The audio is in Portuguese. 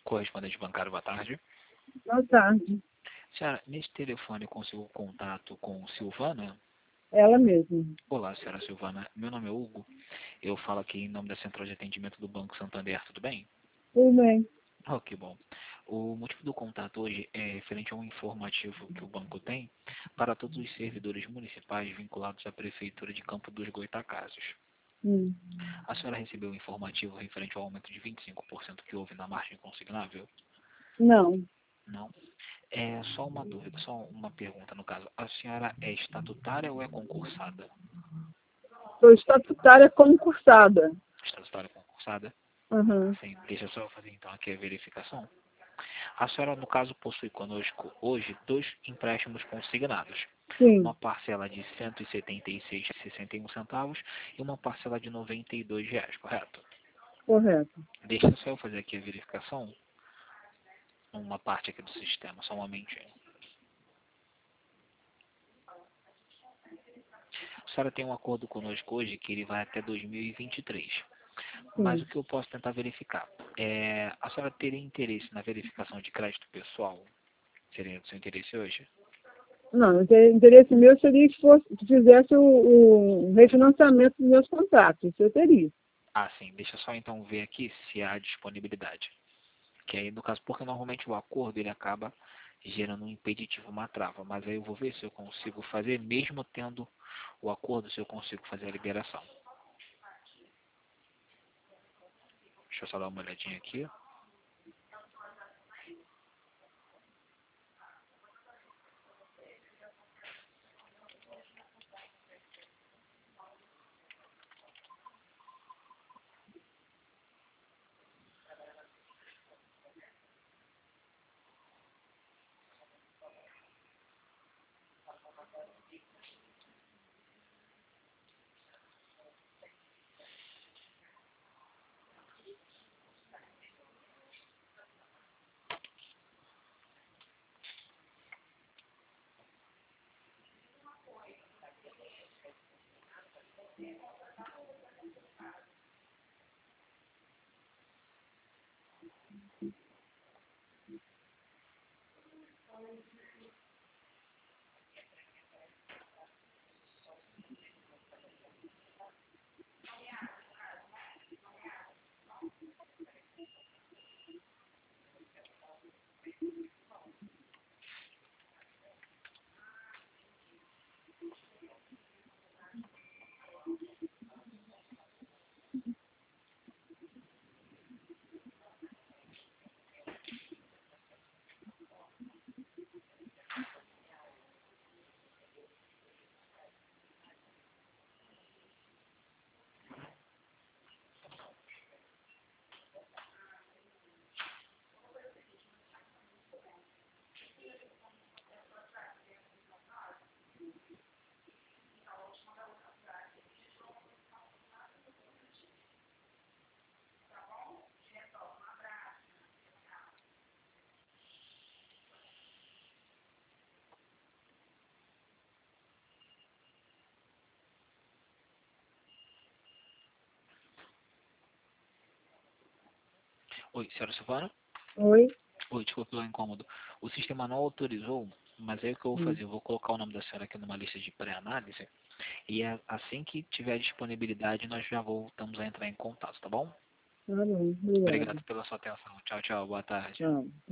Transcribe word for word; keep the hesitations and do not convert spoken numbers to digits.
Correspondente bancário, boa tarde. Boa tarde. Senhora, nesse telefone eu consigo contato com Silvana? Ela mesma. Olá, senhora Silvana. Meu nome é Hugo. Eu falo aqui em nome da Central de Atendimento do Banco Santander, tudo bem? Tudo bem. Oh, que bom. O motivo do contato hoje é referente a um informativo que o banco tem para todos os servidores municipais vinculados à Prefeitura de Campo dos Goytacazes. Hum. A senhora recebeu um informativo referente ao aumento de vinte e cinco por cento que houve na margem consignável? Não. Não. É só uma dúvida, só uma pergunta no caso. A senhora é estatutária ou é concursada? Sou estatutária concursada. Estatutária concursada? Uhum. Sim, deixa eu só fazer então aqui a verificação. A senhora, no caso, possui conosco hoje dois empréstimos consignados. Sim, Uma parcela de cento e setenta e seis reais e sessenta e um centavos e uma parcela de noventa e dois reais, correto? correto. Deixa só eu fazer aqui a verificação. Uma parte aqui do sistema, só um momentinho. A senhora tem um acordo conosco hoje que ele vai até dois mil e vinte e três. Mas Sim. o que eu posso tentar verificar? É, a senhora teria interesse na verificação de crédito pessoal? Seria do seu interesse hoje? Não, o inter- interesse meu seria que, fosse, que fizesse o, o refinanciamento dos meus contratos. Isso eu teria. Ah, sim. Deixa só então ver aqui se há disponibilidade. Que aí, no caso, porque normalmente o acordo ele acaba gerando um impeditivo, uma trava. Mas aí eu vou ver se eu consigo fazer, mesmo tendo o acordo, se eu consigo fazer a liberação. Deixa eu só dar uma olhadinha aqui. Oi, senhora Silvana? Oi? Oi, desculpa pelo incômodo. O sistema não autorizou, mas aí o que eu vou Hum. fazer? Eu vou colocar o nome da senhora aqui numa lista de pré-análise. E é assim que tiver disponibilidade, nós já voltamos a entrar em contato, tá bom? Tá bom. Obrigada. Obrigado pela sua atenção. Tchau, tchau. Boa tarde. Tchau.